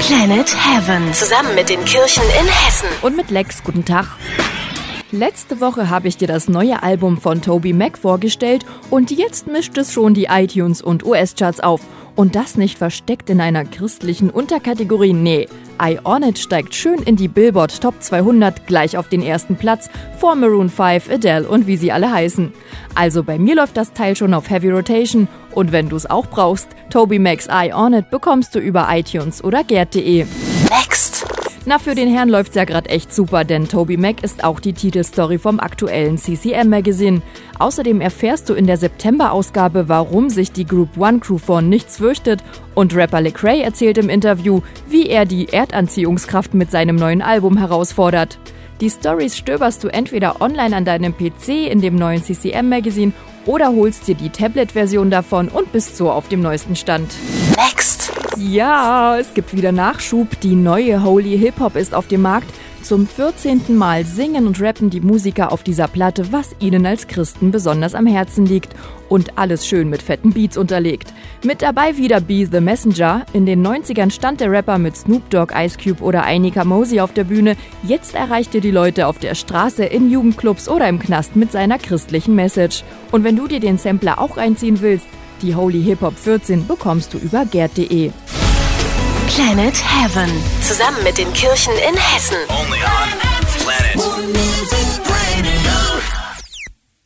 Planet Heaven. Zusammen mit den Kirchen in Hessen. Und mit Lex, guten Tag. Letzte Woche habe ich dir das neue Album von TobyMac vorgestellt und jetzt mischt es schon die iTunes- und US-Charts auf. Und das nicht versteckt in einer christlichen Unterkategorie, nee. I On It steigt schön in die Billboard Top 200 gleich auf den ersten Platz vor Maroon 5, Adele und wie sie alle heißen. Also bei mir läuft das Teil schon auf Heavy Rotation und wenn du es auch brauchst, TobyMacs I On It bekommst du über iTunes oder gerd.de. Next. Na, für den Herrn läuft's ja gerade echt super, denn TobyMac ist auch die Titelstory vom aktuellen CCM-Magazin. Außerdem erfährst du in der September-Ausgabe, warum sich die Group One Crew vor nichts fürchtet und Rapper Lecrae erzählt im Interview, wie er die Erdanziehungskraft mit seinem neuen Album herausfordert. Die Stories stöberst du entweder online an deinem PC in dem neuen CCM-Magazin oder holst dir die Tablet-Version davon und bist so auf dem neuesten Stand. Next. Ja, es gibt wieder Nachschub. Die neue Holy Hip-Hop ist auf dem Markt. Zum 14. Mal singen und rappen die Musiker auf dieser Platte, was ihnen als Christen besonders am Herzen liegt. Und alles schön mit fetten Beats unterlegt. Mit dabei wieder Be The Messenger. In den 90ern stand der Rapper mit Snoop Dogg, Ice Cube oder Ainika Mosi auf der Bühne. Jetzt erreicht er die Leute auf der Straße, in Jugendclubs oder im Knast mit seiner christlichen Message. Und wenn du dir den Sampler auch reinziehen willst, die Holy Hip-Hop 14 bekommst du über gerd.de. Planet Heaven. Zusammen mit den Kirchen in Hessen. Only on Planet.